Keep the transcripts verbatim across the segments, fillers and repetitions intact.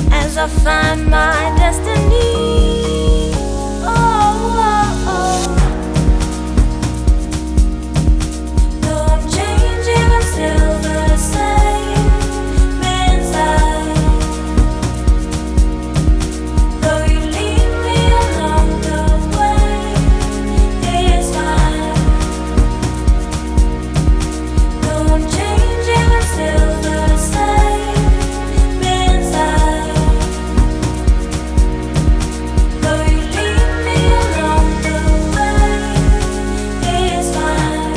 as I find my destiny. Oh, oh, oh. Though I'm changing, I'm still the same inside. Though you leave me along the way, it's fine. Though I'm changing, I'm still the same inside. Though you leave me along the way, it's fine.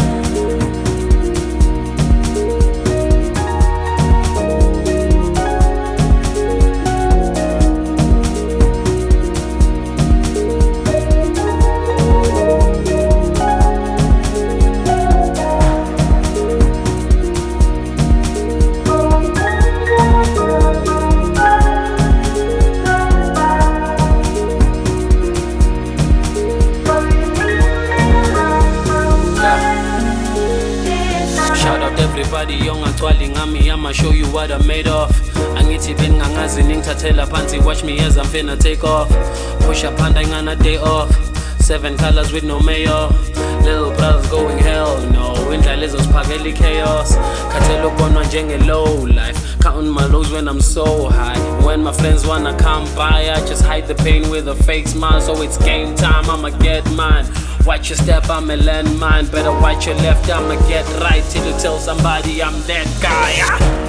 Shout out everybody young and ngami, I'ma show you what I'm made of. Angithi bengangazi ningithathela phansi, watch me as I'm finna take off. Push up and I'm on a day off. Seven colors with no mayor. Little brothers going hell no. Indlela ezosiphakela chaos. Khathele ukubonwa njenge low life. Counting my lows when I'm so high. When my friends wanna come by, I just hide the pain with a fake smile. So it's game time, I'ma get mine. Watch your step, I'm a landmine. Better watch your left, I'ma get right till you tell somebody I'm that guy. Ah!